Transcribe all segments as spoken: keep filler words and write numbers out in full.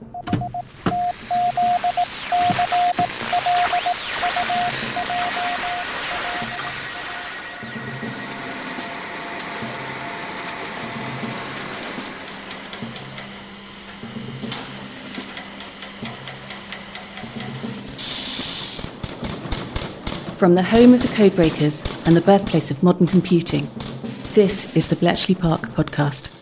From the home of the codebreakers and the birthplace of modern computing, this is the Bletchley Park podcast.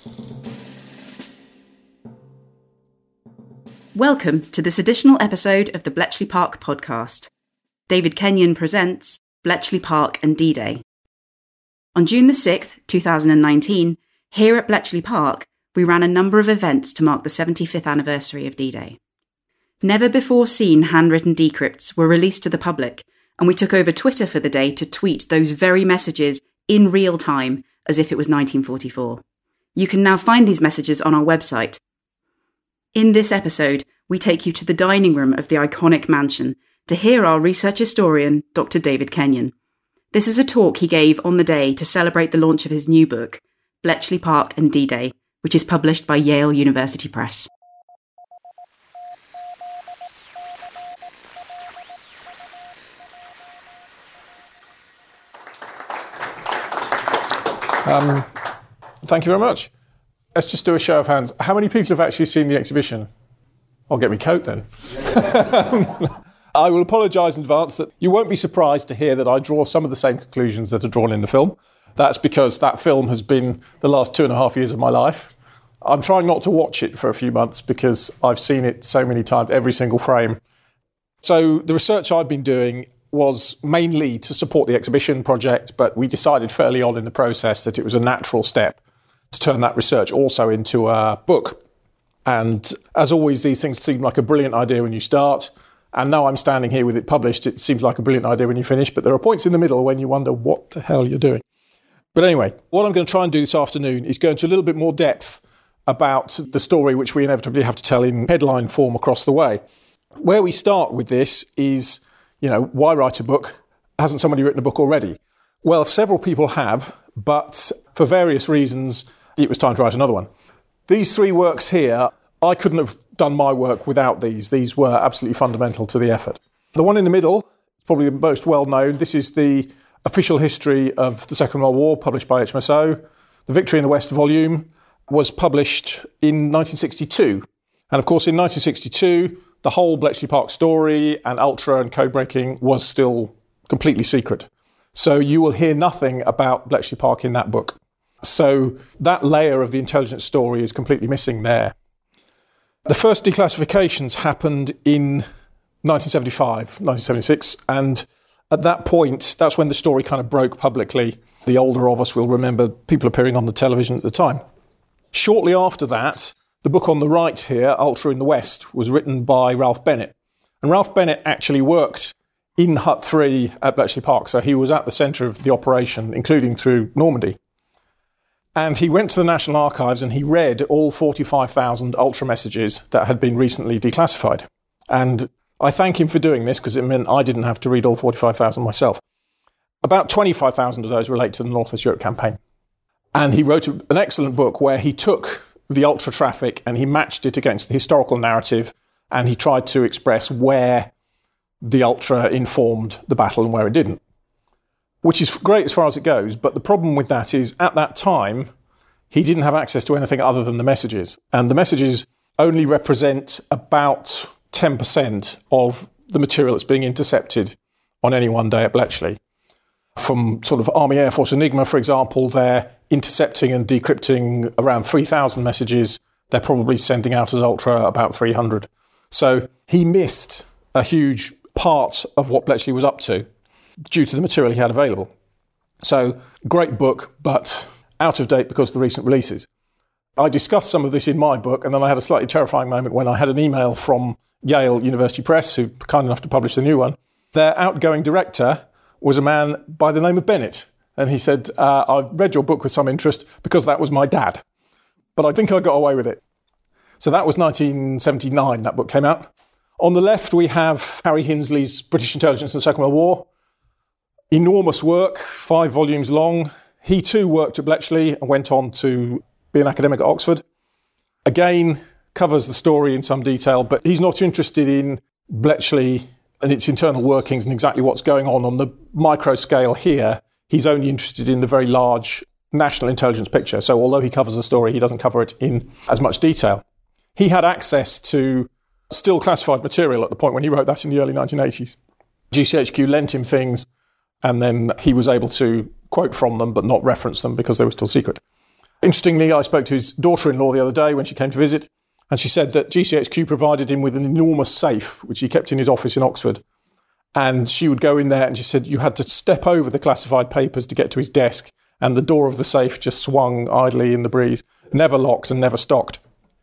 Welcome to this additional episode of the Bletchley Park podcast. David Kenyon presents Bletchley Park and D-Day. On June the sixth, two thousand nineteen, here at Bletchley Park, we ran a number of events to mark the seventy-fifth anniversary of D-Day. Never before seen handwritten decrypts were released to the public, and we took over Twitter for the day to tweet those very messages in real time as if it was nineteen forty-four. You can now find these messages on our website. In this episode, we take you to the dining room of the iconic mansion to hear our research historian, Doctor David Kenyon. This is a talk he gave on the day to celebrate the launch of his new book, Bletchley Park and D-Day, which is published by Yale University Press. Um, thank you very much. Let's just do a show of hands. How many people have actually seen the exhibition? I'll get me coat then. I will apologise in advance that you won't be surprised to hear that I draw some of the same conclusions that are drawn in the film. That's because that film has been the last two and a half years of my life. I'm trying not to watch it for a few months because I've seen it so many times, every single frame. So the research I've been doing was mainly to support the exhibition project, but we decided fairly on in the process that it was a natural step to turn that research also into a book. And as always, these things seem like a brilliant idea when you start, and now I'm standing here with it published, it seems like a brilliant idea when you finish, but there are points in the middle when you wonder what the hell you're doing. But anyway, what I'm going to try and do this afternoon is go into a little bit more depth about the story which we inevitably have to tell in headline form across the way. Where we start with this is, you know, why write a book? Hasn't somebody written a book already? Well, several people have, but for various reasons, it was time to write another one. These three works here, I couldn't have done my work without these. These were absolutely fundamental to the effort. The one in the middle, probably the most well-known, this is the official history of the Second World War, published by H M S O. The Victory in the West volume was published in nineteen sixty-two. And of course, in nineteen sixty-two, the whole Bletchley Park story and Ultra and codebreaking was still completely secret. So you will hear nothing about Bletchley Park in that book. So that layer of the intelligence story is completely missing there. The first declassifications happened in nineteen seventy-five, nineteen seventy-six, and at that point, that's when the story kind of broke publicly. The older of us will remember people appearing on the television at the time. Shortly after that, the book on the right here, Ultra in the West, was written by Ralph Bennett. And Ralph Bennett actually worked in Hut three at Bletchley Park, so he was at the centre of the operation, including through Normandy. And he went to the National Archives and he read all forty-five thousand Ultra messages that had been recently declassified. And I thank him for doing this because it meant I didn't have to read all forty-five thousand myself. About twenty-five thousand of those relate to the North West Europe campaign. And he wrote an excellent book where he took the Ultra traffic and he matched it against the historical narrative and he tried to express where the Ultra informed the battle and where it didn't. Which is great as far as it goes, but the problem with that is at that time he didn't have access to anything other than the messages. And the messages only represent about ten percent of the material that's being intercepted on any one day at Bletchley. From sort of Army Air Force Enigma, for example, they're intercepting and decrypting around three thousand messages. They're probably sending out as Ultra about three hundred. So he missed a huge part of what Bletchley was up to due to the material he had available. So, great book, but out of date because of the recent releases. I discussed some of this in my book, and then I had a slightly terrifying moment when I had an email from Yale University Press, who were kind enough to publish the new one. Their outgoing director was a man by the name of Bennett, and he said, uh, I read your book with some interest because that was my dad. But I think I got away with it. So that was nineteen seventy-nine, that book came out. On the left, we have Harry Hinsley's British Intelligence in the Second World War. Enormous work, five volumes long. He too worked at Bletchley and went on to be an academic at Oxford. Again, covers the story in some detail, but he's not interested in Bletchley and its internal workings and exactly what's going on on the micro scale here. He's only interested in the very large national intelligence picture. So although he covers the story, he doesn't cover it in as much detail. He had access to still classified material at the point when he wrote that in the early nineteen eighties. G C H Q lent him things, and then he was able to quote from them but not reference them because they were still secret. Interestingly, I spoke to his daughter-in-law the other day when she came to visit, and she said that G C H Q provided him with an enormous safe, which he kept in his office in Oxford. And she would go in there, and she said you had to step over the classified papers to get to his desk, and the door of the safe just swung idly in the breeze, never locked and never stocked.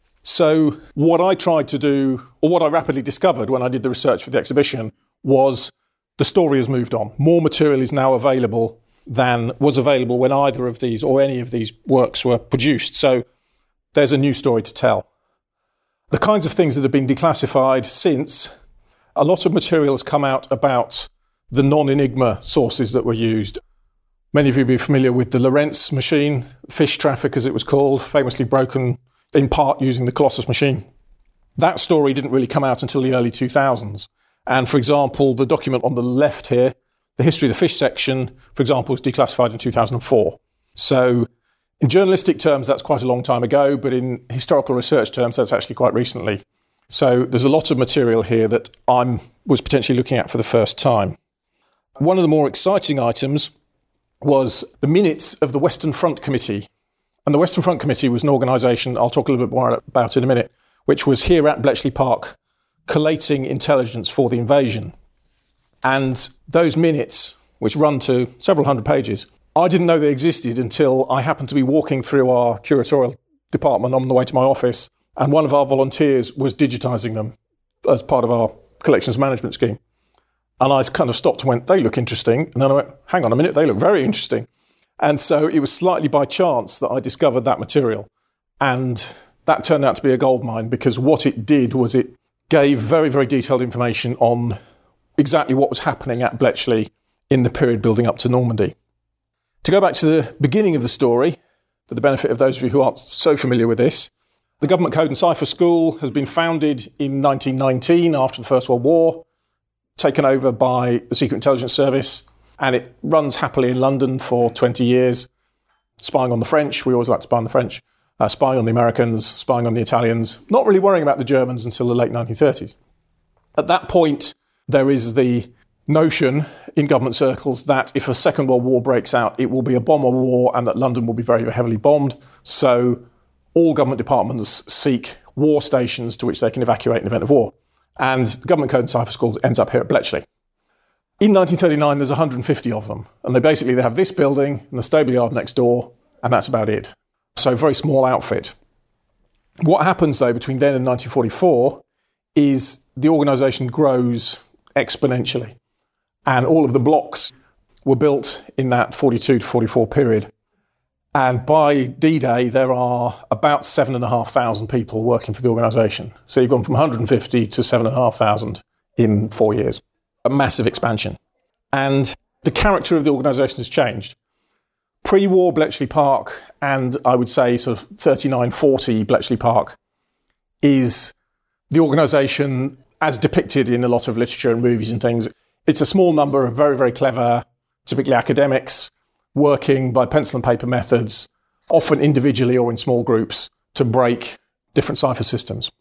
So what I tried to do, or what I rapidly discovered when I did the research for the exhibition, was the story has moved on. More material is now available than was available when either of these or any of these works were produced. So there's a new story to tell. The kinds of things that have been declassified since, a lot of material has come out about the non-Enigma sources that were used. Many of you will be familiar with the Lorentz machine, fish traffic as it was called, famously broken in part using the Colossus machine. That story didn't really come out until the early two thousands. And for example, the document on the left here, the history of the fish section, for example, was declassified in two thousand four. So in journalistic terms, that's quite a long time ago, but in historical research terms, that's actually quite recently. So there's a lot of material here that I was potentially looking at for the first time. One of the more exciting items was the minutes of the Western Front Committee. And the Western Front Committee was an organisation, I'll talk a little bit more about in a minute, which was here at Bletchley Park collating intelligence for the invasion. And those minutes, which run to several hundred pages, I didn't know they existed until I happened to be walking through our curatorial department on the way to my office, and one of our volunteers was digitising them as part of our collections management scheme. And I kind of stopped and went, they look interesting. And then I went, hang on a minute, they look very interesting. And so it was slightly by chance that I discovered that material. And that turned out to be a goldmine, because what it did was it gave very, very detailed information on exactly what was happening at Bletchley in the period building up to Normandy. To go back to the beginning of the story, for the benefit of those of you who aren't so familiar with this, the Government Code and Cipher School has been founded in nineteen nineteen after the First World War, taken over by the Secret Intelligence Service, and it runs happily in London for twenty years, spying on the French. We always like to spy on the French, uh, spying on the Americans, spying on the Italians, not really worrying about the Germans until the late nineteen thirties. At that point, there is the notion in government circles that if a Second World War breaks out, it will be a bomber war and that London will be very heavily bombed. So all government departments seek war stations to which they can evacuate in event of war. And the Government Code and Cipher Schools ends up here at Bletchley. In nineteen thirty-nine, there's one hundred fifty of them. And they basically they have this building and the stable yard next door, and that's about it. So very small outfit. What happens, though, between then and nineteen forty-four is the organisation grows exponentially. And all of the blocks were built in that forty-two to forty-four period. And by D-Day, there are about seven thousand five hundred people working for the organisation. So you've gone from one hundred fifty to seven thousand five hundred in four years. A massive expansion. And the character of the organisation has changed. Pre-war Bletchley Park, and I would say sort of thirty-nine forty Bletchley Park, is the organisation as depicted in a lot of literature and movies and things. It's a small number of very, very clever, typically academics, working by pencil and paper methods, often individually or in small groups, to break different cipher systems.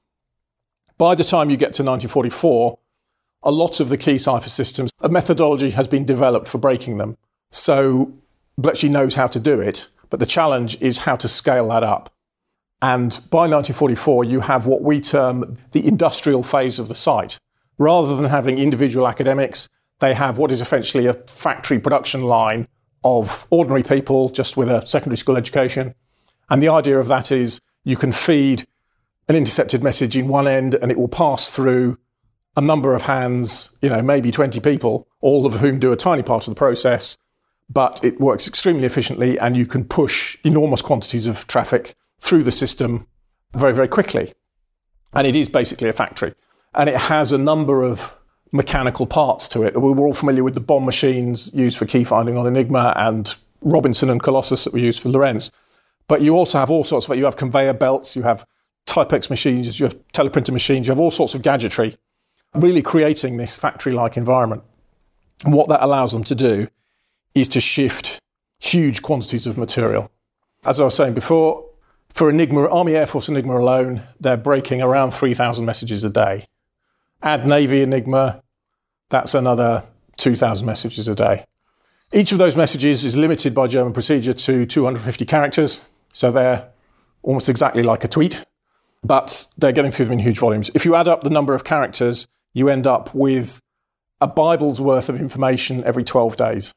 By the time you get to nineteen forty-four, a lot of the key cipher systems, a methodology has been developed for breaking them. So Bletchley knows how to do it, but the challenge is how to scale that up. And by nineteen forty-four, you have what we term the industrial phase of the site. Rather than having individual academics, they have what is essentially a factory production line of ordinary people just with a secondary school education. And the idea of that is you can feed an intercepted message in one end and it will pass through a number of hands, you know, maybe twenty people, all of whom do a tiny part of the process, but it works extremely efficiently and you can push enormous quantities of traffic through the system very, very quickly. And it is basically a factory. And it has a number of mechanical parts to it. We were all familiar with the bomb machines used for key finding on Enigma and Robinson and Colossus that were used for Lorentz. But you also have all sorts of, you have conveyor belts, you have Typex machines, you have teleprinter machines, you have all sorts of gadgetry, really creating this factory-like environment. And what that allows them to do is to shift huge quantities of material. As I was saying before, for Enigma, Army Air Force Enigma alone, they're breaking around three thousand messages a day. Add Navy Enigma, that's another two thousand messages a day. Each of those messages is limited by German procedure to two hundred fifty characters, so they're almost exactly like a tweet, but they're getting through them in huge volumes. If you add up the number of characters, you end up with a Bible's worth of information every twelve days.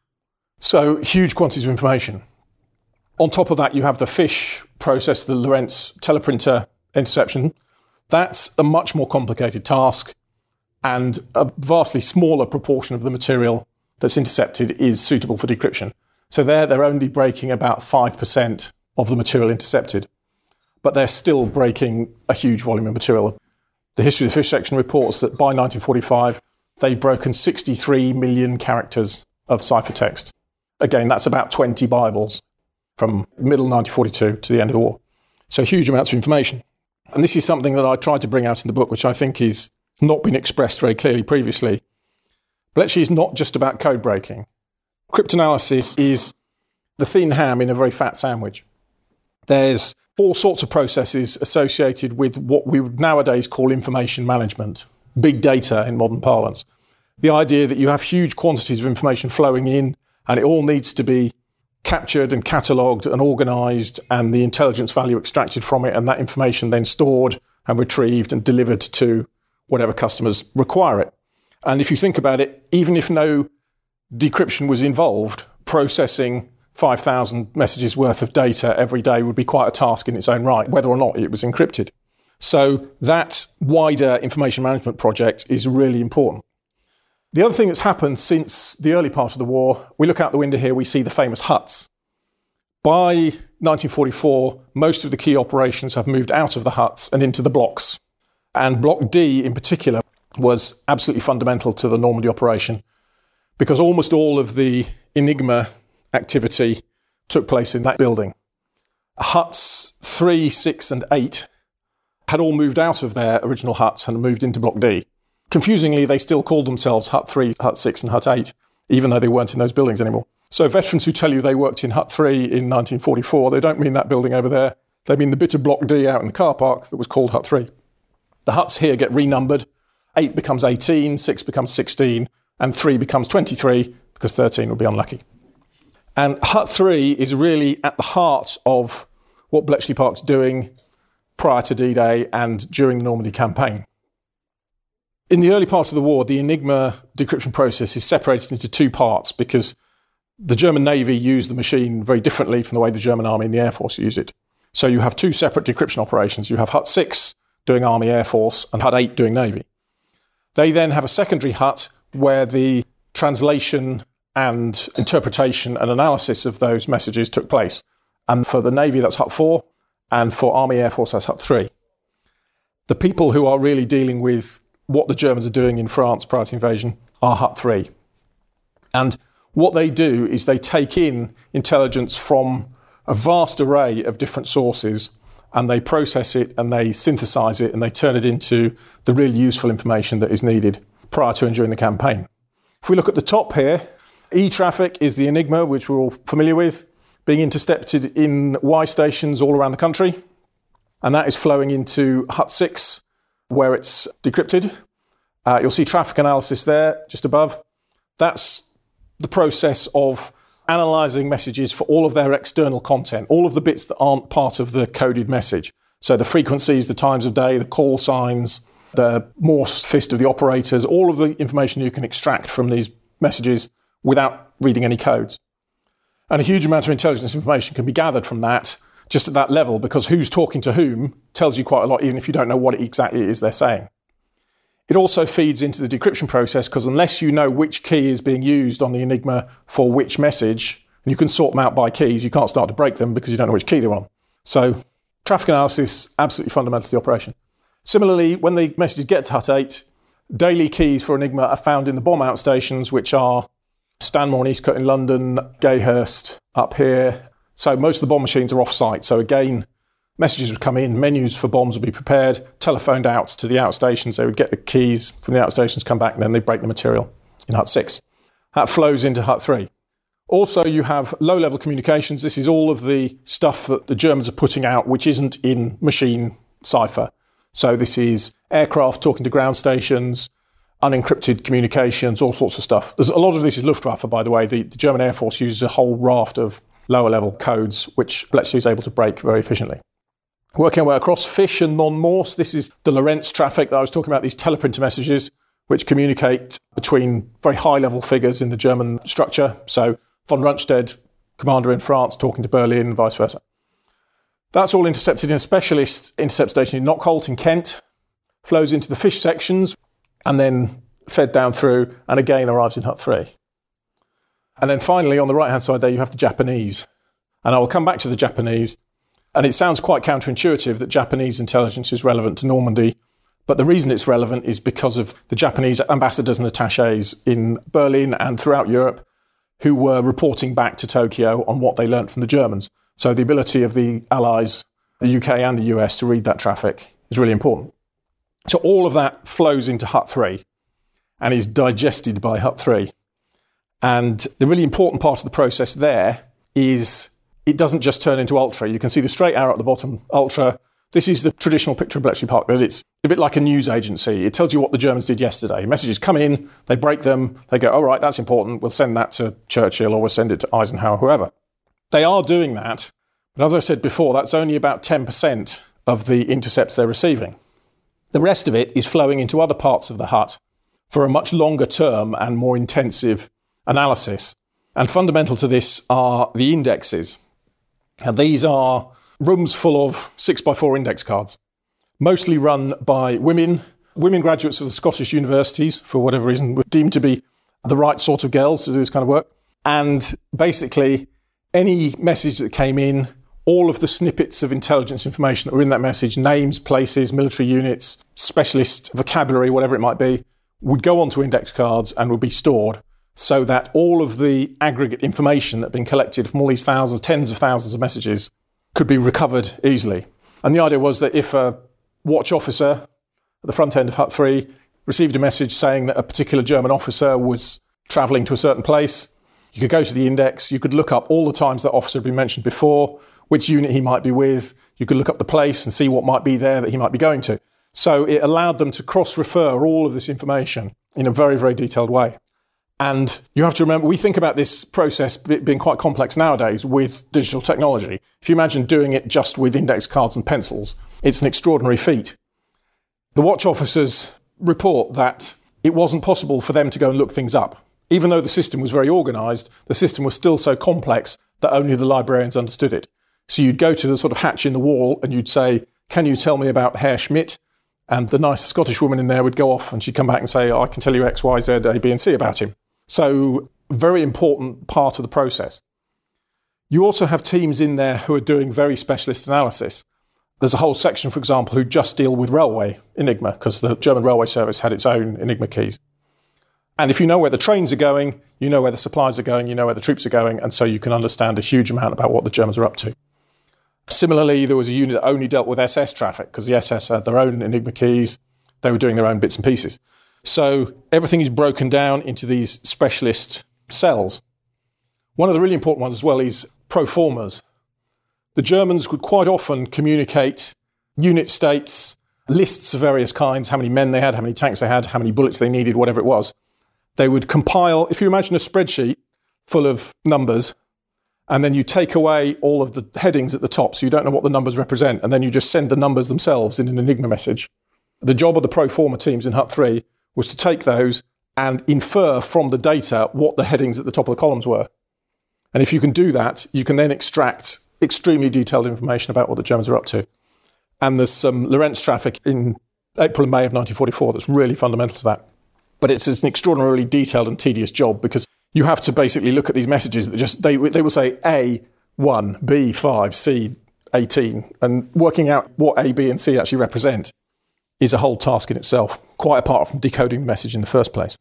So huge quantities of information. On top of that, you have the FISH process, the Lorentz teleprinter interception. That's a much more complicated task, and a vastly smaller proportion of the material that's intercepted is suitable for decryption. So there, they're only breaking about five percent of the material intercepted, but they're still breaking a huge volume of material. The History of the Fish section reports that by nineteen forty-five, they've broken sixty-three million characters of ciphertext. Again, that's about twenty Bibles from middle nineteen forty-two to the end of the war. So huge amounts of information. And this is something that I tried to bring out in the book, which I think is not been expressed very clearly previously. Bletchley is not just about code breaking. Cryptanalysis is the thin ham in a very fat sandwich. There's all sorts of processes associated with what we would nowadays call information management, big data in modern parlance. The idea that you have huge quantities of information flowing in and it all needs to be captured and catalogued and organised and the intelligence value extracted from it, and that information then stored and retrieved and delivered to whatever customers require it. And if you think about it, even if no decryption was involved, processing five thousand messages worth of data every day would be quite a task in its own right, whether or not it was encrypted. So that wider information management project is really important. The other thing that's happened since the early part of the war, we look out the window here, we see the famous huts. By nineteen forty-four, most of the key operations have moved out of the huts and into the blocks. And Block D in particular was absolutely fundamental to the Normandy operation, because almost all of the Enigma activity took place in that building. Huts three, six and eight had all moved out of their original huts and moved into Block D. Confusingly, they still called themselves Hut three, Hut six and Hut eight, even though they weren't in those buildings anymore. So veterans who tell you they worked in Hut three in nineteen forty-four, they don't mean that building over there. They mean the bit of Block D out in the car park that was called Hut three. The huts here get renumbered. eight becomes eighteen, six becomes sixteen, and three becomes twenty-three, because thirteen would be unlucky. And Hut three is really at the heart of what Bletchley Park's doing prior to D-Day and during the Normandy campaign. In the early part of the war, the Enigma decryption process is separated into two parts because the German Navy used the machine very differently from the way the German Army and the Air Force use it. So you have two separate decryption operations. You have Hut six doing Army Air Force and Hut eight doing Navy. They then have a secondary hut where the translation and interpretation and analysis of those messages took place. And for the Navy, that's Hut four, and for Army Air Force, that's Hut three. The people who are really dealing with what the Germans are doing in France prior to invasion are Hut three. And what they do is they take in intelligence from a vast array of different sources, and they process it and they synthesize it and they turn it into the really useful information that is needed prior to and during the campaign. If we look at the top here, E-traffic is the Enigma, which we're all familiar with, being intercepted in Y stations all around the country. And that is flowing into Hut six, where it's decrypted. Uh, you'll see traffic analysis there, just above. That's the process of analysing messages for all of their external content, all of the bits that aren't part of the coded message. So the frequencies, the times of day, the call signs, the Morse fist of the operators, all of the information you can extract from these messages without reading any codes. And a huge amount of intelligence information can be gathered from that just at that level, because who's talking to whom tells you quite a lot, even if you don't know what exactly it is they're saying. It also feeds into the decryption process, because unless you know which key is being used on the Enigma for which message, and you can sort them out by keys, you can't start to break them because you don't know which key they're on. So traffic analysis, absolutely fundamental to the operation. Similarly, when the messages get to Hut eight, daily keys for Enigma are found in the bomb outstations, which are Stanmore and Eastcote in London, Gayhurst up here. So most of the bomb machines are off-site. So again, messages would come in, menus for bombs would be prepared, telephoned out to the outstations. They would get the keys from the outstations, come back, and then they'd break the material in Hut six. That flows into Hut three. Also, you have low-level communications. This is all of the stuff that the Germans are putting out, which isn't in machine cipher. So this is aircraft talking to ground stations, unencrypted communications, all sorts of stuff. There's, a lot of this is Luftwaffe, by the way. The, the German Air Force uses a whole raft of lower-level codes, which Bletchley is able to break very efficiently. Working our way across Fish and non-Morse, this is the Lorentz traffic that I was talking about, these teleprinter messages, which communicate between very high-level figures in the German structure. So von Rundstedt, commander in France, talking to Berlin and vice versa. That's all intercepted in a specialist intercept station in Knockholt in Kent, flows into the Fish sections, and then fed down through, and again arrives in Hut three. And then finally, on the right-hand side there, you have the Japanese. And I will come back to the Japanese. And it sounds quite counterintuitive that Japanese intelligence is relevant to Normandy. But the reason it's relevant is because of the Japanese ambassadors and attaches in Berlin and throughout Europe who were reporting back to Tokyo on what they learnt from the Germans. So the ability of the Allies, the U K and the U S, to read that traffic is really important. So all of that flows into Hut three and is digested by Hut three. And the really important part of the process there is it doesn't just turn into Ultra. You can see the straight arrow at the bottom, Ultra. This is the traditional picture of Bletchley Park, that it's a bit like a news agency. It tells you what the Germans did yesterday. Messages come in, they break them, they go, all right, that's important, we'll send that to Churchill or we'll send it to Eisenhower, whoever. They are doing that, but as I said before, that's only about ten percent of the intercepts they're receiving. The rest of it is flowing into other parts of the hut for a much longer term and more intensive analysis. And fundamental to this are the indexes. And these are rooms full of six by four index cards, mostly run by women, women graduates of the Scottish universities, for whatever reason, were deemed to be the right sort of girls to do this kind of work. And basically, any message that came in, all of the snippets of intelligence information that were in that message, names, places, military units, specialist vocabulary, whatever it might be, would go onto index cards and would be stored, so that all of the aggregate information that had been collected from all these thousands, tens of thousands of messages could be recovered easily. And the idea was that if a watch officer at the front end of Hut three received a message saying that a particular German officer was travelling to a certain place, you could go to the index, you could look up all the times that officer had been mentioned before, which unit he might be with, you could look up the place and see what might be there that he might be going to. So it allowed them to cross-refer all of this information in a very, very detailed way. And you have to remember, we think about this process being quite complex nowadays with digital technology. If you imagine doing it just with index cards and pencils, it's an extraordinary feat. The watch officers report that it wasn't possible for them to go and look things up. Even though the system was very organised, the system was still so complex that only the librarians understood it. So you'd go to the sort of hatch in the wall and you'd say, can you tell me about Herr Schmidt? And the nice Scottish woman in there would go off and she'd come back and say, oh, I can tell you X, Y, Z, A, B and C about him. So very important part of the process. You also have teams in there who are doing very specialist analysis. There's a whole section, for example, who just deal with railway Enigma because the German railway service had its own Enigma keys. And if you know where the trains are going, you know where the supplies are going, you know where the troops are going, and so you can understand a huge amount about what the Germans are up to. Similarly, there was a unit that only dealt with S S traffic because the S S had their own Enigma keys. They were doing their own bits and pieces. So everything is broken down into these specialist cells. One of the really important ones as well is proformas. The Germans would quite often communicate unit states, lists of various kinds, how many men they had, how many tanks they had, how many bullets they needed, whatever it was. They would compile, if you imagine a spreadsheet full of numbers, and then you take away all of the headings at the top so you don't know what the numbers represent, and then you just send the numbers themselves in an Enigma message. The job of the proforma teams in Hut three was to take those and infer from the data what the headings at the top of the columns were. And if you can do that, you can then extract extremely detailed information about what the Germans are up to. And there's some Lorentz traffic in April and May of nineteen forty-four that's really fundamental to that. But it's an extraordinarily detailed and tedious job because you have to basically look at these messages that just, they, they will say A one, B five, C eighteen, and working out what A, B and C actually represent is a whole task in itself, quite apart from decoding the message in the first place.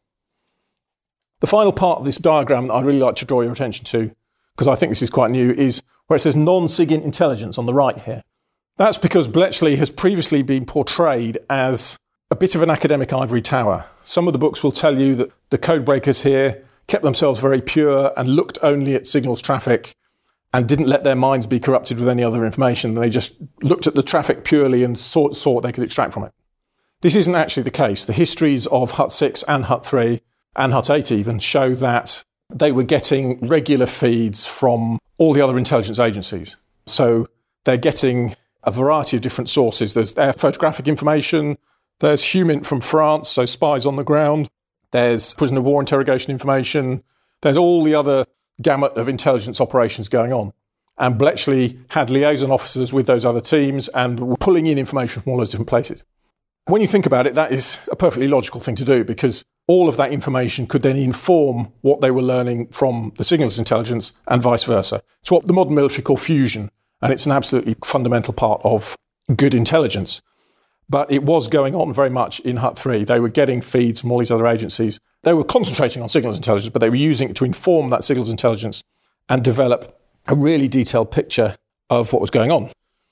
The final part of this diagram I'd really like to draw your attention to, because I think this is quite new, is where it says non-SIGINT intelligence on the right here. That's because Bletchley has previously been portrayed as a bit of an academic ivory tower. Some of the books will tell you that the code breakers here kept themselves very pure and looked only at signals traffic and didn't let their minds be corrupted with any other information. They just looked at the traffic purely and saw, saw what they could extract from it. This isn't actually the case. The histories of Hut six and Hut three and Hut eight even show that they were getting regular feeds from all the other intelligence agencies. So they're getting a variety of different sources. There's air photographic information, there's HUMINT from France, so spies on the ground, there's prisoner of war interrogation information, there's all the other gamut of intelligence operations going on. And Bletchley had liaison officers with those other teams and were pulling in information from all those different places. When you think about it, that is a perfectly logical thing to do, because all of that information could then inform what they were learning from the signals intelligence and vice versa. It's what the modern military call fusion, and it's an absolutely fundamental part of good intelligence. But it was going on very much in Hut three. They were getting feeds from all these other agencies. They were concentrating on signals intelligence, but they were using it to inform that signals intelligence and develop a really detailed picture of what was going on.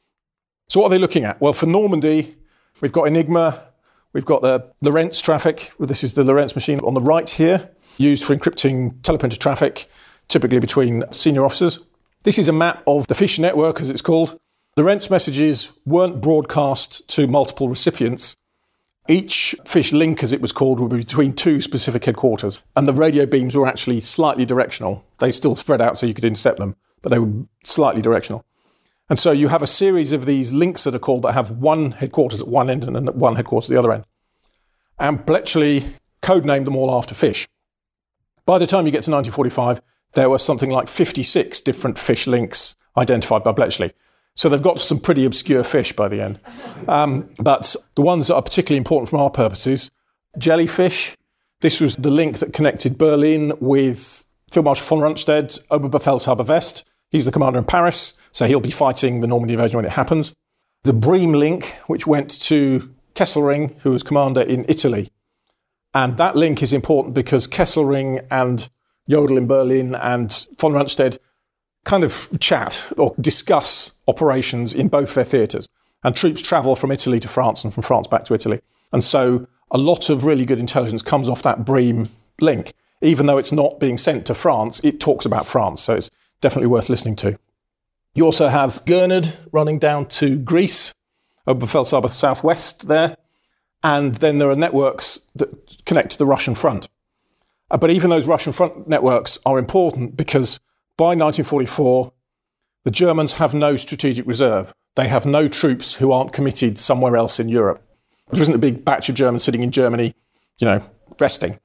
So what are they looking at? Well, for Normandy, we've got Enigma, we've got the Lorentz traffic. Well, this is the Lorentz machine on the right here, used for encrypting teleprinter traffic, typically between senior officers. This is a map of the Fish network, as it's called. Lorentz messages weren't broadcast to multiple recipients. Each Fish link, as it was called, would be between two specific headquarters, and the radio beams were actually slightly directional. They still spread out so you could intercept them, but they were slightly directional. And so you have a series of these links that are called that have one headquarters at one end and then one headquarters at the other end. And Bletchley codenamed them all after Fish. By the time you get to nineteen forty-five, there were something like fifty-six different Fish links identified by Bletchley. So they've got some pretty obscure fish by the end. Um, but the ones that are particularly important from our purposes, Jellyfish. This was the link that connected Berlin with Field Marshal von Rundstedt, Oberbefehlshaber West. He's the commander in Paris, so he'll be fighting the Normandy invasion when it happens. The Bream link, which went to Kesselring, who was commander in Italy. And that link is important because Kesselring and Jodl in Berlin and von Rundstedt kind of chat or discuss operations in both their theatres. And troops travel from Italy to France and from France back to Italy. And so a lot of really good intelligence comes off that Bream link. Even though it's not being sent to France, it talks about France. So it's definitely worth listening to. You also have Gernard running down to Greece, Oberbefehlshaber southwest there. And then there are networks that connect to the Russian front. Uh, but even those Russian front networks are important because by nineteen forty-four, the Germans have no strategic reserve. They have no troops who aren't committed somewhere else in Europe. There isn't a big batch of Germans sitting in Germany, you know, resting.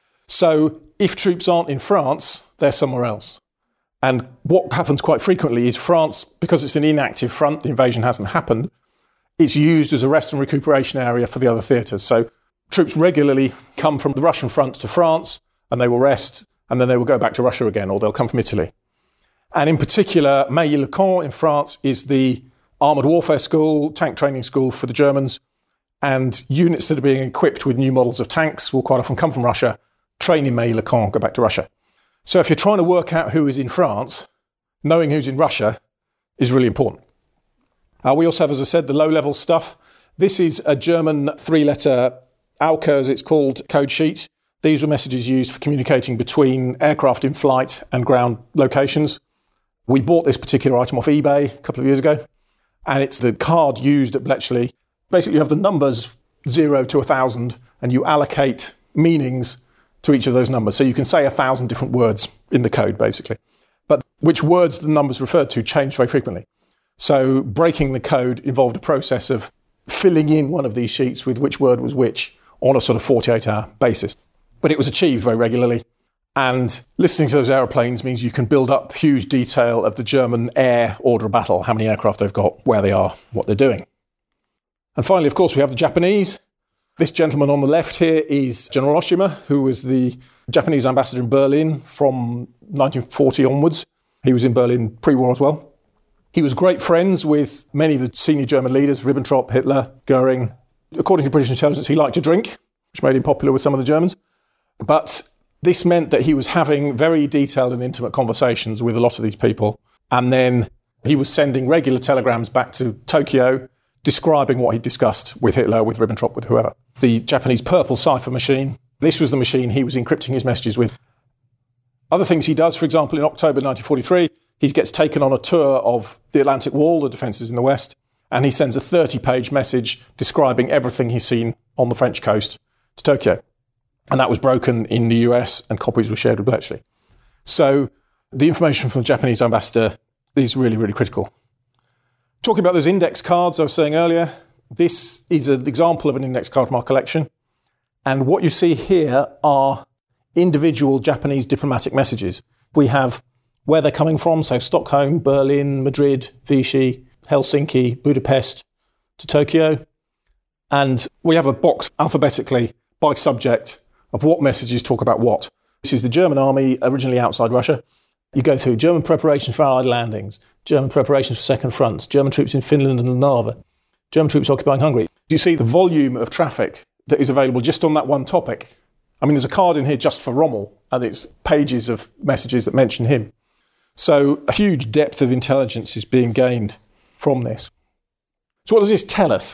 So if troops aren't in France, they're somewhere else. And what happens quite frequently is France, because it's an inactive front, the invasion hasn't happened, it's used as a rest and recuperation area for the other theatres. So troops regularly come from the Russian front to France, and they will rest, and then they will go back to Russia again, or they'll come from Italy. And in particular, Mailly-le-Camp in France is the armoured warfare school, tank training school for the Germans, and units that are being equipped with new models of tanks will quite often come from Russia, train in Mailly-le-Camp, go back to Russia. So if you're trying to work out who is in France, knowing who's in Russia is really important. Uh, we also have, as I said, the low-level stuff. This is a German three-letter AUKA, as it's called, code sheet. These were messages used for communicating between aircraft in flight and ground locations. We bought this particular item off eBay a couple of years ago, and it's the card used at Bletchley. Basically, you have the numbers zero to a thousand, and you allocate meanings to each of those numbers. So you can say a thousand different words in the code, basically. But which words the numbers referred to changed very frequently. So breaking the code involved a process of filling in one of these sheets with which word was which on a sort of forty-eight hour basis. But it was achieved very regularly. And listening to those aeroplanes means you can build up huge detail of the German air order of battle, how many aircraft they've got, where they are, what they're doing. And finally, of course, we have the Japanese. This gentleman on the left here is General Oshima, who was the Japanese ambassador in Berlin from nineteen forty onwards. He was in Berlin pre-war as well. He was great friends with many of the senior German leaders, Ribbentrop, Hitler, Goering. According to British intelligence, he liked to drink, which made him popular with some of the Germans. But this meant that he was having very detailed and intimate conversations with a lot of these people. And then He was sending regular telegrams back to Tokyo describing what he'd discussed with Hitler, with Ribbentrop, with whoever. The Japanese purple cipher machine, this was the machine he was encrypting his messages with. Other things he does, for example, in October nineteen forty-three, he gets taken on a tour of the Atlantic Wall, the defences in the West, and he sends a thirty-page message describing everything he's seen on the French coast to Tokyo. And that was broken in the U S, and copies were shared with Bletchley. So the information from the Japanese ambassador is really, really critical. Talking about those index cards I was saying earlier, this is an example of an index card from our collection. And what you see here are individual Japanese diplomatic messages. We have where they're coming from, so Stockholm, Berlin, Madrid, Vichy, Helsinki, Budapest to Tokyo. And we have a box alphabetically by subject of what messages talk about what. This is the German army, originally outside Russia. You go through German preparations for Allied landings, German preparations for second fronts, German troops in Finland and Narva, German troops occupying Hungary. You see the volume of traffic that is available just on that one topic. I mean, there's a card in here just for Rommel, and it's pages of messages that mention him. So a huge depth of intelligence is being gained from this. So what does this tell us?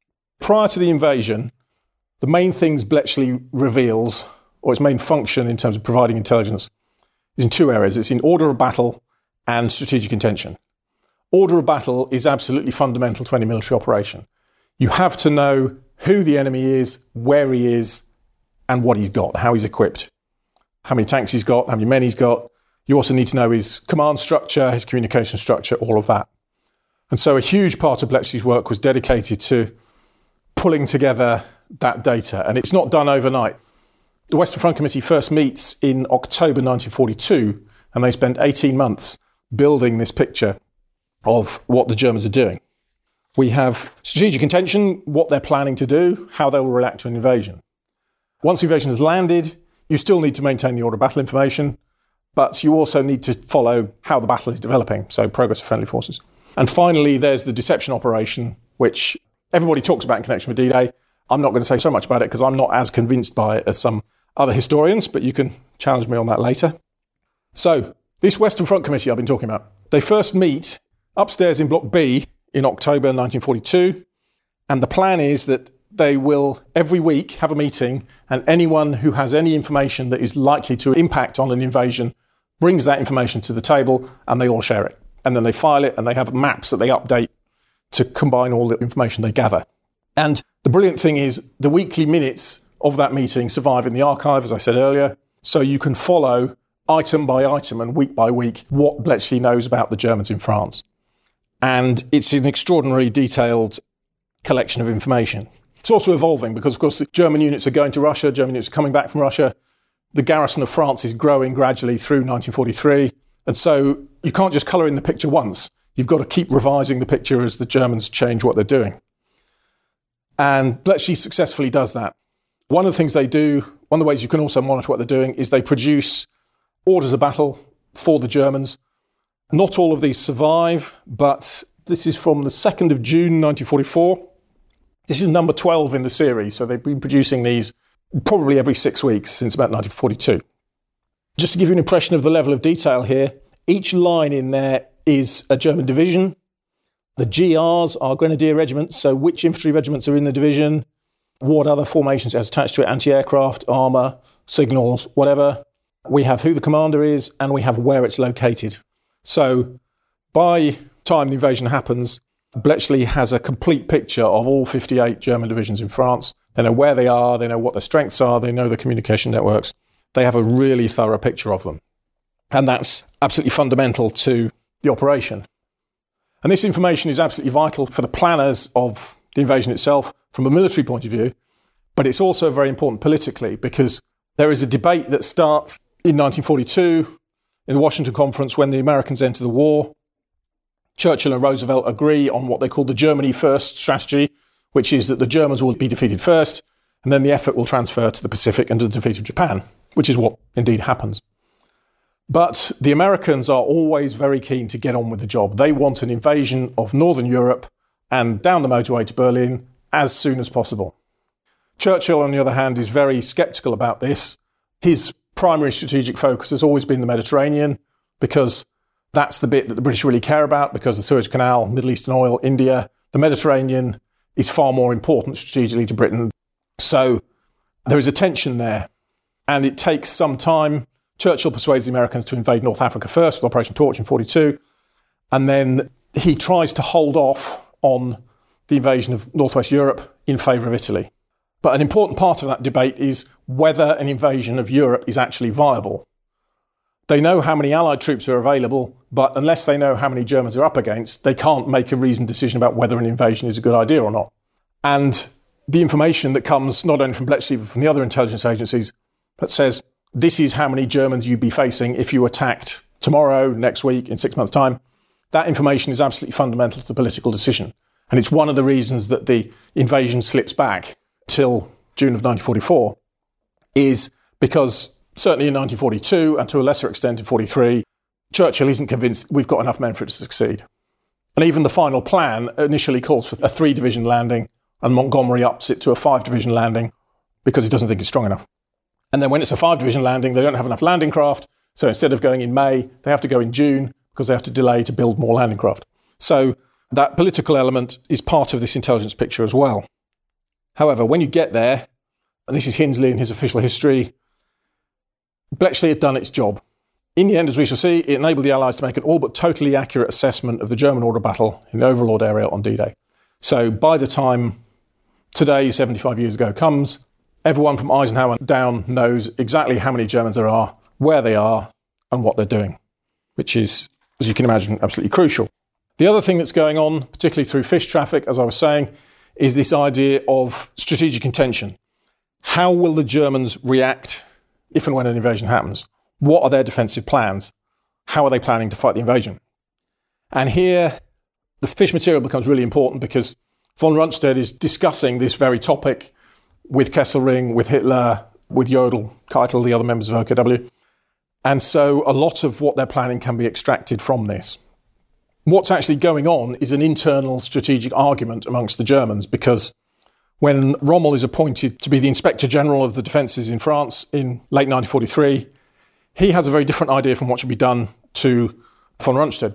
Prior to the invasion, the main things Bletchley reveals, or its main function in terms of providing intelligence, is in two areas. It's in order of battle and strategic intention. Order of battle is absolutely fundamental to any military operation. You have to know who the enemy is, where he is, and what he's got, how he's equipped, how many tanks he's got, how many men he's got. You also need to know his command structure, his communication structure, all of that. And so a huge part of Bletchley's work was dedicated to pulling together that data. And it's not done overnight. The Western Front Committee first meets in October nineteen forty-two, and they spend eighteen months building this picture of what the Germans are doing. We have strategic intention, what they're planning to do, how they will react to an invasion. Once the invasion has landed, you still need to maintain the order of battle information, but you also need to follow how the battle is developing, so progress of friendly forces. And finally, there's the deception operation, which everybody talks about in connection with D-Day. I'm not going to say so much about it because I'm not as convinced by it as some other historians, but you can challenge me on that later. So, this Western Front Committee I've been talking about, they first meet upstairs in Block B in October nineteen forty-two, and the plan is that they will every week have a meeting, and anyone who has any information that is likely to impact on an invasion brings that information to the table, and they all share it. And then they file it, and they have maps that they update to combine all the information they gather. And the brilliant thing is the weekly minutes of that meeting survive in the archive, as I said earlier, so you can follow item by item and week by week what Bletchley knows about the Germans in France. And it's an extraordinarily detailed collection of information. It's also evolving because, of course, the German units are going to Russia, German units are coming back from Russia. The garrison of France is growing gradually through nineteen forty-three. And so you can't just colour in the picture once. You've got to keep revising the picture as the Germans change what they're doing. And Bletchley successfully does that. One of the things they do, one of the ways you can also monitor what they're doing, is they produce orders of battle for the Germans. Not all of these survive, but this is from the second of June nineteen forty-four. This is number twelve in the series, so they've been producing these probably every six weeks since about nineteen forty-two. Just to give you an impression of the level of detail here, each line in there is a German division. The G Rs are grenadier regiments, so which infantry regiments are in the division, what other formations it has attached to it, anti-aircraft, armour, signals, whatever. We have who the commander is, and we have where it's located. So by the time the invasion happens, Bletchley has a complete picture of all fifty-eight German divisions in France. They know where they are, they know what their strengths are, they know the communication networks. They have a really thorough picture of them. And that's absolutely fundamental to the operation. And this information is absolutely vital for the planners of the invasion itself from a military point of view, but it's also very important politically because there is a debate that starts in nineteen forty-two in the Washington Conference when the Americans enter the war. Churchill and Roosevelt agree on what they call the Germany First strategy, which is that the Germans will be defeated first, and then the effort will transfer to the Pacific and to the defeat of Japan, which is what indeed happens. But the Americans are always very keen to get on with the job. They want an invasion of Northern Europe and down the motorway to Berlin as soon as possible. Churchill, on the other hand, is very sceptical about this. His primary strategic focus has always been the Mediterranean because That's the bit that the British really care about because the Suez Canal, Middle Eastern oil, India, the Mediterranean is far more important strategically to Britain. So there is a tension there. And it takes some time. Churchill persuades the Americans to invade North Africa first with Operation Torch in forty-two. And then he tries to hold off on the invasion of Northwest Europe in favour of Italy. But an important part of that debate is whether an invasion of Europe is actually viable. They know how many Allied troops are available, but unless they know how many Germans are up against, they can't make a reasoned decision about whether an invasion is a good idea or not. And the information that comes not only from Bletchley but from the other intelligence agencies that says this is how many Germans you'd be facing if you attacked tomorrow, next week, in six months' time, that information is absolutely fundamental to the political decision. And it's one of the reasons that the invasion slips back till June of nineteen forty-four, is because certainly in nineteen forty-two and to a lesser extent in forty-three, Churchill isn't convinced we've got enough men for it to succeed. And even the final plan initially calls for a three-division landing, and Montgomery ups it to a five-division landing because he doesn't think it's strong enough. And then when it's a five-division landing, they don't have enough landing craft, so instead of going in May, they have to go in June because they have to delay to build more landing craft. So that political element is part of this intelligence picture as well. However, when you get there, and this is Hinsley in his official history, Bletchley had done its job. In the end, as we shall see, it enabled the Allies to make an all but totally accurate assessment of the German order battle in the Overlord area on D-Day. So by the time today, seventy-five years ago, comes, everyone from Eisenhower down knows exactly how many Germans there are, where they are, and what they're doing, which is, as you can imagine, absolutely crucial. The other thing that's going on, particularly through fish traffic, as I was saying, is this idea of strategic intention. How will the Germans react if and when an invasion happens? What are their defensive plans? How are they planning to fight the invasion? And here, the fish material becomes really important because von Rundstedt is discussing this very topic with Kesselring, with Hitler, with Jodl, Keitel, the other members of O K W. And so a lot of what they're planning can be extracted from this. What's actually going on is an internal strategic argument amongst the Germans, because when Rommel is appointed to be the Inspector General of the defences in France in late nineteen forty-three, he has a very different idea from what should be done to von Rundstedt.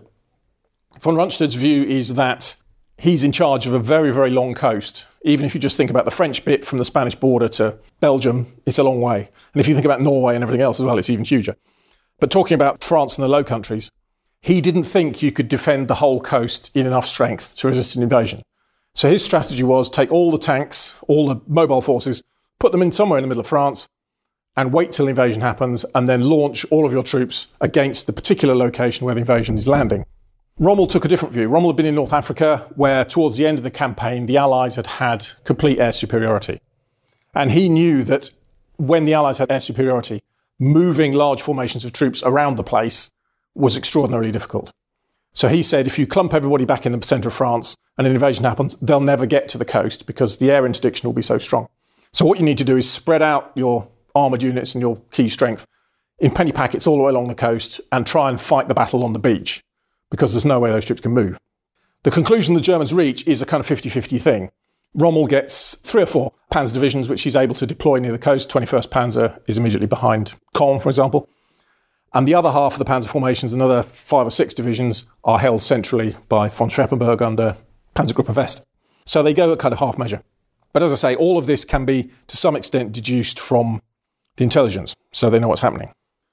Von Rundstedt's view is that he's in charge of a very, very long coast. Even if you just think about the French bit from the Spanish border to Belgium, it's a long way. And if you think about Norway and everything else as well, it's even huger. But talking about France and the Low Countries, he didn't think you could defend the whole coast in enough strength to resist an invasion. So his strategy was take all the tanks, all the mobile forces, put them in somewhere in the middle of France, and wait till the invasion happens, and then launch all of your troops against the particular location where the invasion is landing. Rommel took a different view. Rommel had been in North Africa, where towards the end of the campaign, the Allies had had complete air superiority. And he knew that when the Allies had air superiority, moving large formations of troops around the place was extraordinarily difficult. So he said, if you clump everybody back in the centre of France and an invasion happens, they'll never get to the coast because the air interdiction will be so strong. So what you need to do is spread out your armoured units and your key strength in penny packets all the way along the coast and try and fight the battle on the beach, because there's no way those troops can move. The conclusion the Germans reach is a kind of fifty-fifty thing. Rommel gets three or four panzer divisions, which he's able to deploy near the coast. twenty-first Panzer is immediately behind Caen, for example. And the other half of the panzer formations, another five or six divisions, are held centrally by von Schweppenberg under Panzergruppe West. So they go at kind of half measure. But as I say, all of this can be, to some extent, deduced from the intelligence, so they know what's happening.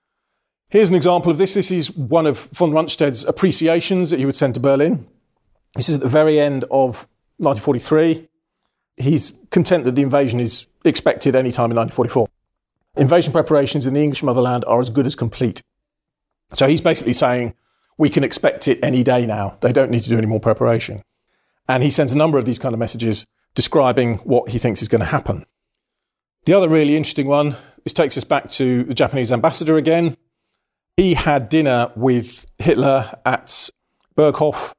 Here's an example of this. This is one of von Rundstedt's appreciations that he would send to Berlin. This is at the very end of nineteen forty-three. He's content that the invasion is expected any time in nineteen forty-four. Invasion preparations in the English motherland are as good as complete. So he's basically saying, we can expect it any day now. They don't need to do any more preparation. And he sends a number of these kind of messages describing what he thinks is going to happen. The other really interesting one, this takes us back to the Japanese ambassador again. He had dinner with Hitler at Berghof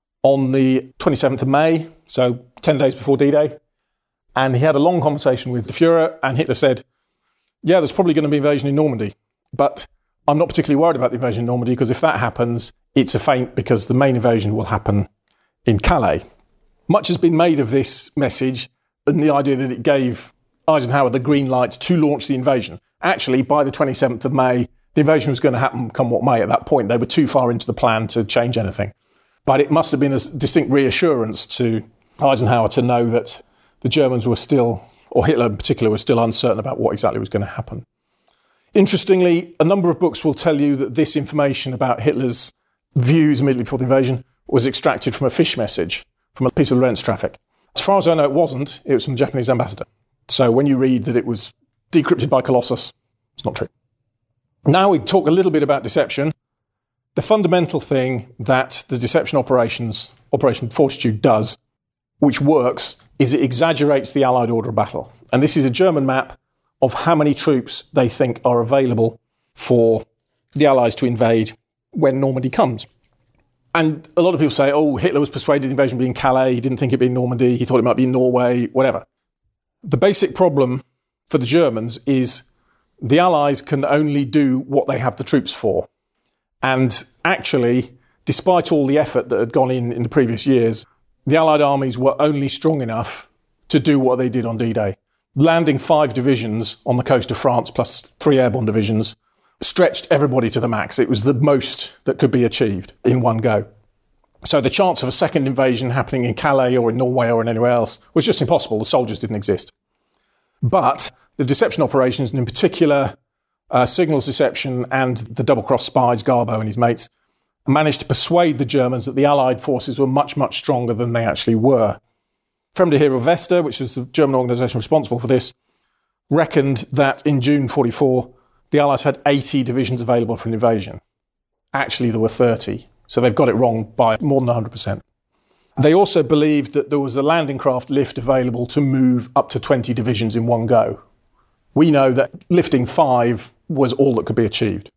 on the twenty-seventh of May, so ten days before D-Day. And he had a long conversation with the Fuhrer, and Hitler said, yeah, there's probably going to be invasion in Normandy, but I'm not particularly worried about the invasion in Normandy, because if that happens, it's a feint, because the main invasion will happen in Calais. Much has been made of this message and the idea that it gave Eisenhower the green light to launch the invasion. Actually, by the twenty-seventh of May, The invasion was going to happen come what may at that point. They were too far into the plan to change anything. But it must have been a distinct reassurance to Eisenhower to know that the Germans were still, or Hitler in particular, was still uncertain about what exactly was going to happen. Interestingly, a number of books will tell you that this information about Hitler's views immediately before the invasion was extracted from a fish message, from a piece of Lorentz traffic. As far as I know, it wasn't. It was from the Japanese ambassador. So when you read that it was decrypted by Colossus, it's not true. Now we talk a little bit about deception. The fundamental thing that the deception operations, Operation Fortitude does, which works, is it exaggerates the Allied order of battle. And this is a German map of how many troops they think are available for the Allies to invade when Normandy comes. And a lot of people say, oh, Hitler was persuaded the invasion would be in Calais, he didn't think it'd be in Normandy, he thought it might be in Norway, whatever. The basic problem for the Germans is the Allies can only do what they have the troops for. And actually, despite all the effort that had gone in in the previous years, the Allied armies were only strong enough to do what they did on D-Day. Landing five divisions on the coast of France, plus three airborne divisions, stretched everybody to the max. It was the most that could be achieved in one go. So the chance of a second invasion happening in Calais or in Norway or in anywhere else was just impossible. The soldiers didn't exist. But the deception operations, and in particular uh, signals deception and the double-cross spies, Garbo and his mates, managed to persuade the Germans that the Allied forces were much, much stronger than they actually were. Fremde Heereswache, which was the German organisation responsible for this, reckoned that in June forty-four, the Allies had eighty divisions available for an invasion. Actually, there were thirty, so they've got it wrong by more than one hundred percent. They also believed that there was a landing craft lift available to move up to twenty divisions in one go. We know that lifting five was all that could be achieved.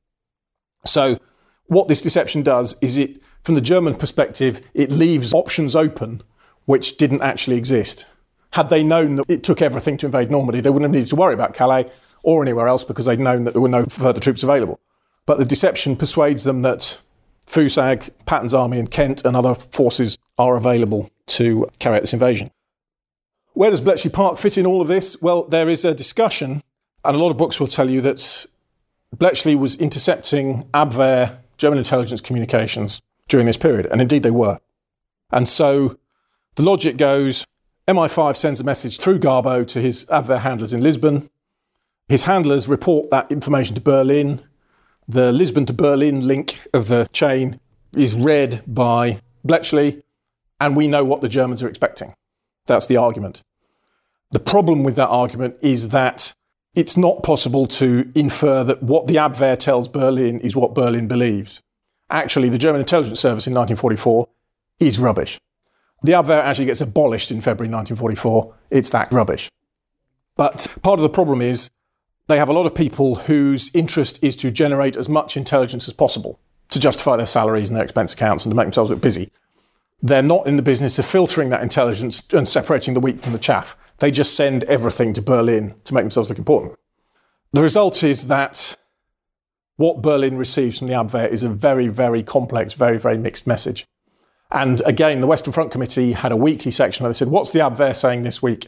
So what this deception does is it, from the German perspective, it leaves options open which didn't actually exist. Had they known that it took everything to invade Normandy, they wouldn't have needed to worry about Calais or anywhere else because they'd known that there were no further troops available. But the deception persuades them that Fusag, Patton's army and Kent and other forces are available to carry out this invasion. Where does Bletchley Park fit in all of this? Well, there is a discussion, and a lot of books will tell you that Bletchley was intercepting Abwehr, German intelligence communications during this period, and indeed they were. And so the logic goes, M I five sends a message through Garbo to his Abwehr handlers in Lisbon. His handlers report that information to Berlin. The Lisbon to Berlin link of the chain is read by Bletchley, and we know what the Germans are expecting. That's the argument. The problem with that argument is that it's not possible to infer that what the Abwehr tells Berlin is what Berlin believes. Actually, the German intelligence service in nineteen forty-four is rubbish. The Abwehr actually gets abolished in February nineteen forty-four. It's that rubbish. But part of the problem is they have a lot of people whose interest is to generate as much intelligence as possible to justify their salaries and their expense accounts and to make themselves look busy. They're not in the business of filtering that intelligence and separating the wheat from the chaff. They just send everything to Berlin to make themselves look important. The result is that what Berlin receives from the Abwehr is a very, very complex, very, very mixed message. And again, the Western Front Committee had a weekly section where they said, what's the Abwehr saying this week?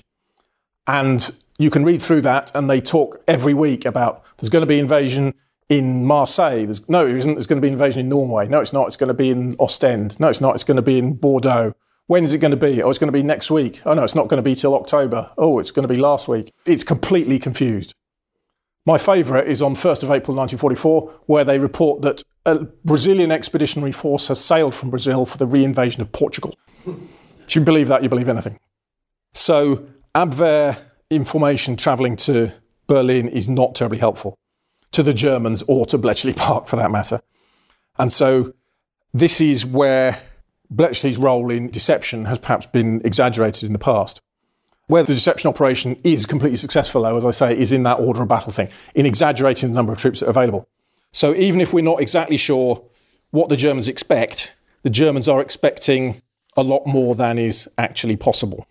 And you can read through that, and they talk every week about there's going to be invasion in Marseille. There's, no, it isn't. There's going to be invasion in Norway. No, it's not. It's going to be in Ostend. No, it's not. It's going to be in Bordeaux. When is it going to be? Oh, it's going to be next week. Oh, no, it's not going to be till October. Oh, it's going to be last week. It's completely confused. My favourite is on first of April nineteen forty-four, where they report that a Brazilian expeditionary force has sailed from Brazil for the re-invasion of Portugal. If you believe that, you believe anything. So Abwehr information travelling to Berlin is not terribly helpful to the Germans or to Bletchley Park for that matter. And so this is where Bletchley's role in deception has perhaps been exaggerated in the past. Where the deception operation is completely successful, though, as I say, is in that order of battle thing, in exaggerating the number of troops that are available. So even if we're not exactly sure what the Germans expect, the Germans are expecting a lot more than is actually possible.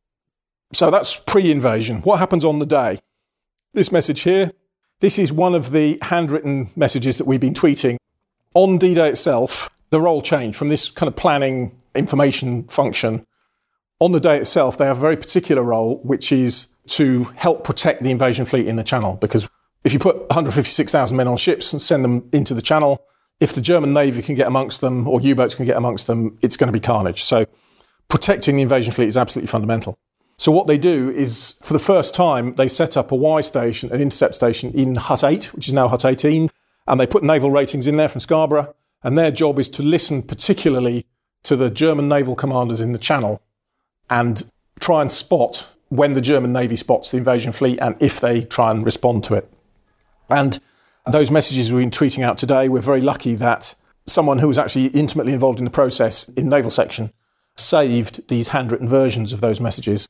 So that's pre-invasion. What happens on the day? This message here, this is one of the handwritten messages that we've been tweeting. On D-Day itself, the role changed from this kind of planning information function. On the day itself, they have a very particular role, which is to help protect the invasion fleet in the Channel, because if you put one hundred fifty-six thousand men on ships and send them into the Channel, if the German Navy can get amongst them or U-boats can get amongst them, it's going to be carnage. So protecting the invasion fleet is absolutely fundamental. So what they do is, for the first time, they set up a Y station, an intercept station in Hut eight, which is now Hut eighteen, and they put naval ratings in there from Scarborough, and their job is to listen particularly to the German naval commanders in the Channel and try and spot when the German Navy spots the invasion fleet and if they try and respond to it. And those messages we've been tweeting out today, we're very lucky that someone who was actually intimately involved in the process in Naval Section saved these handwritten versions of those messages.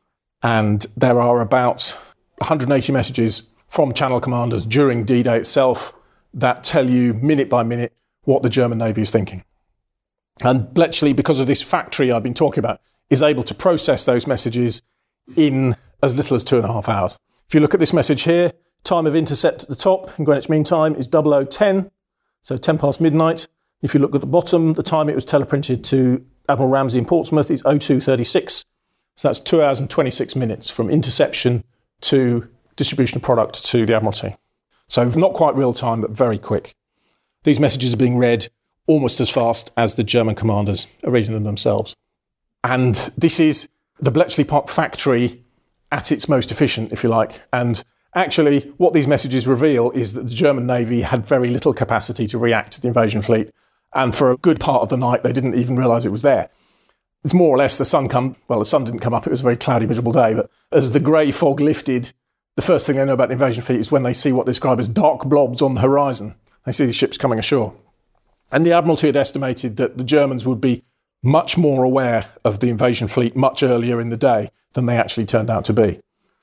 And there are about one hundred eighty messages from Channel commanders during D-Day itself that tell you minute by minute what the German Navy is thinking. And Bletchley, because of this factory I've been talking about, is able to process those messages in as little as two and a half hours. If you look at this message here, time of intercept at the top in Greenwich Mean Time is double oh ten, so ten past midnight. If you look at the bottom, the time it was teleprinted to Admiral Ramsey in Portsmouth is oh two thirty-six. So that's two hours and twenty-six minutes from interception to distribution of product to the Admiralty. So not quite real time, but very quick. These messages are being read almost as fast as the German commanders are reading them themselves. And this is the Bletchley Park factory at its most efficient, if you like. And actually, what these messages reveal is that the German Navy had very little capacity to react to the invasion fleet. And for a good part of the night, they didn't even realise it was there. It's more or less the sun come, well, the sun didn't come up. It was a very cloudy, miserable day. But as the grey fog lifted, the first thing they know about the invasion fleet is when they see what they describe as dark blobs on the horizon. They see the ships coming ashore. And the Admiralty had estimated that the Germans would be much more aware of the invasion fleet much earlier in the day than they actually turned out to be.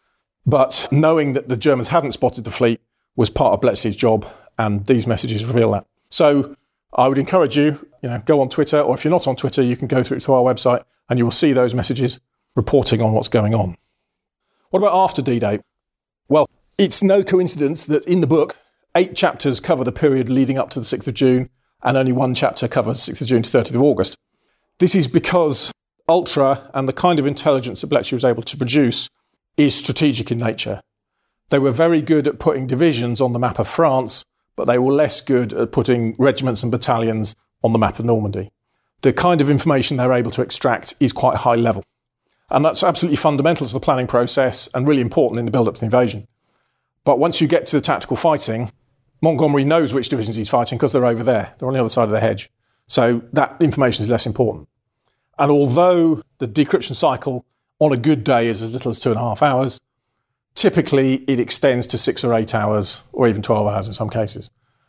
But knowing that the Germans hadn't spotted the fleet was part of Bletchley's job, and these messages reveal that. So I would encourage you, you know, go on Twitter, or if you're not on Twitter, you can go through to our website and you will see those messages reporting on what's going on. What about after D-Day? Well, it's no coincidence that in the book, eight chapters cover the period leading up to the sixth of June, and only one chapter covers sixth of June to thirtieth of August. This is because Ultra and the kind of intelligence that Bletchley was able to produce is strategic in nature. They were very good at putting divisions on the map of France, but they were less good at putting regiments and battalions on the map of Normandy. The kind of information they're able to extract is quite high level. And that's absolutely fundamental to the planning process and really important in the build-up to the invasion. But once you get to the tactical fighting, Montgomery knows which divisions he's fighting because they're over there. They're on the other side of the hedge. So that information is less important. And although the decryption cycle on a good day is as little as two and a half hours, typically it extends to six or eight hours or even twelve hours in some cases.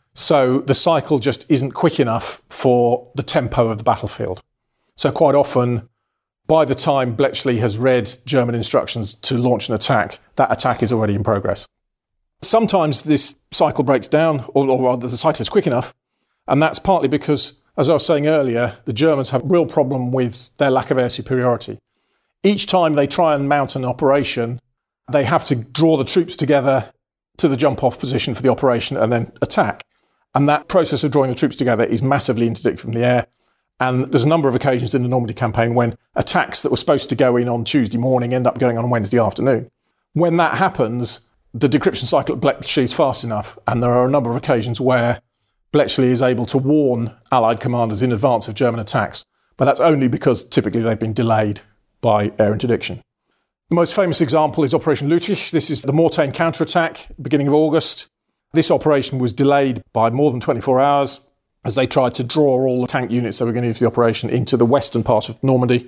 So the cycle just isn't quick enough for the tempo of the battlefield. So quite often, by the time Bletchley has read German instructions to launch an attack, that attack is already in progress. Sometimes this cycle breaks down, or, or rather the cycle is quick enough, and that's partly because, as I was saying earlier, the Germans have a real problem with their lack of air superiority. Each time they try and mount an operation, they have to draw the troops together to the jump-off position for the operation and then attack. And that process of drawing the troops together is massively interdicted from the air. And there's a number of occasions in the Normandy campaign when attacks that were supposed to go in on Tuesday morning end up going on Wednesday afternoon. When that happens, the decryption cycle at Bletchley is fast enough, and there are a number of occasions where Bletchley is able to warn Allied commanders in advance of German attacks, but that's only because typically they've been delayed by air interdiction. The most famous example is Operation Lüttich. This is the Mortain counterattack, beginning of August. This operation was delayed by more than twenty-four hours as they tried to draw all the tank units that were going to use the operation into the western part of Normandy.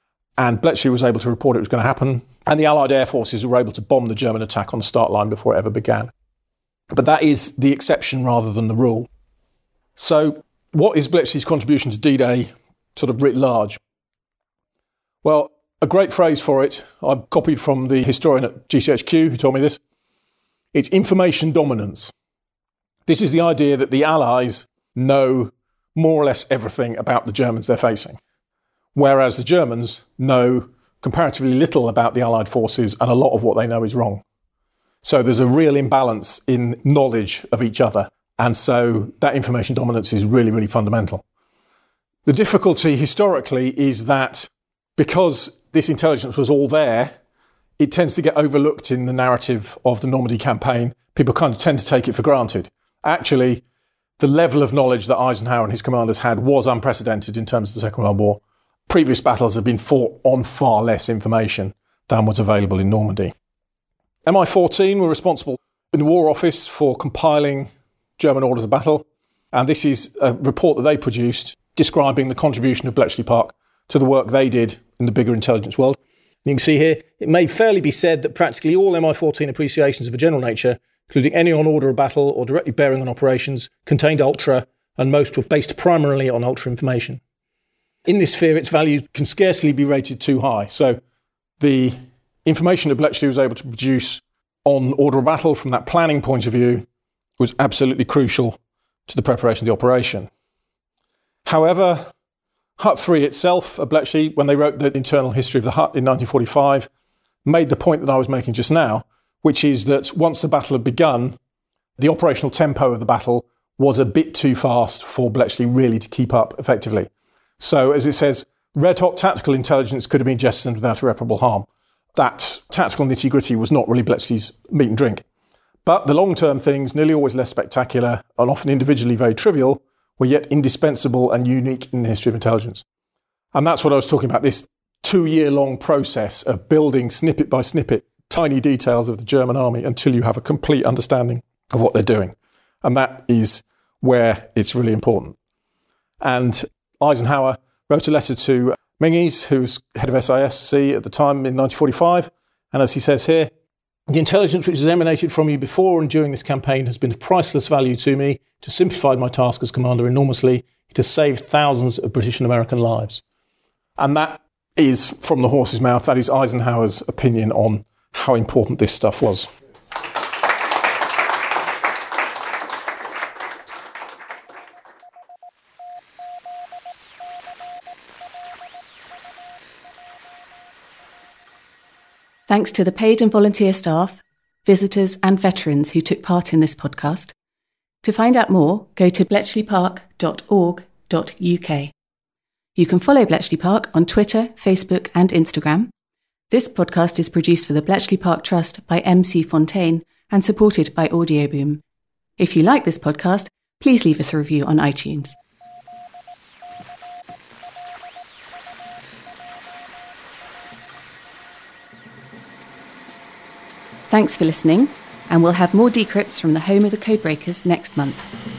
And Bletchley was able to report it was going to happen. And the Allied air forces were able to bomb the German attack on the start line before it ever began. But that is the exception rather than the rule. So what is Bletchley's contribution to D-Day sort of writ large? Well, a great phrase for it, I copied from the historian at G C H Q who told me this. It's information dominance. This is the idea that the Allies know more or less everything about the Germans they're facing, whereas the Germans know comparatively little about the Allied forces and a lot of what they know is wrong. So there's a real imbalance in knowledge of each other. And so that information dominance is really, really fundamental. The difficulty historically is that because this intelligence was all there, it tends to get overlooked in the narrative of the Normandy campaign. People kind of tend to take it for granted. Actually, the level of knowledge that Eisenhower and his commanders had was unprecedented in terms of the Second World War. Previous battles have been fought on far less information than was available in Normandy. M I fourteen were responsible in the War Office for compiling German orders of battle, and this is a report that they produced describing the contribution of Bletchley Park to the work they did in the bigger intelligence world. You can see here, it may fairly be said that practically all M I fourteen appreciations of a general nature, including any on order of battle or directly bearing on operations, contained ultra, and most were based primarily on ultra information. In this sphere, its value can scarcely be rated too high. So the information that Bletchley was able to produce on order of battle from that planning point of view was absolutely crucial to the preparation of the operation. However, H U T three itself, at Bletchley, when they wrote the internal history of the H U T in nineteen forty-five, made the point that I was making just now, which is that once the battle had begun, the operational tempo of the battle was a bit too fast for Bletchley really to keep up effectively. So, as it says, red-hot tactical intelligence could have been jettisoned without irreparable harm. That tactical nitty-gritty was not really Bletchley's meat and drink. But the long-term things, nearly always less spectacular and often individually very trivial, were yet indispensable and unique in the history of intelligence. And that's what I was talking about, this two-year-long process of building snippet by snippet tiny details of the German army until you have a complete understanding of what they're doing. And that is where it's really important. And Eisenhower wrote a letter to Menzies, who was head of S I S C at the time in nineteen forty-five. And as he says here, the intelligence which has emanated from you before and during this campaign has been of priceless value to me. It has simplified my task as commander enormously. It has saved thousands of British and American lives. And that is, from the horse's mouth, that is Eisenhower's opinion on how important this stuff was. Thanks to the paid and volunteer staff, visitors and veterans who took part in this podcast. To find out more, go to bletchley park dot org dot U K. You can follow Bletchley Park on Twitter, Facebook and Instagram. This podcast is produced for the Bletchley Park Trust by M C Fontaine and supported by Audioboom. If you like this podcast, please leave us a review on iTunes. Thanks for listening, and we'll have more decrypts from the home of the Codebreakers next month.